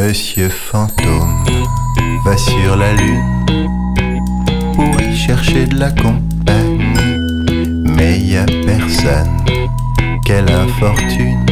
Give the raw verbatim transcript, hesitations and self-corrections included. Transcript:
Monsieur Fantôme va sur la lune pour y chercher de la compagnie, mais y a personne, quelle infortune.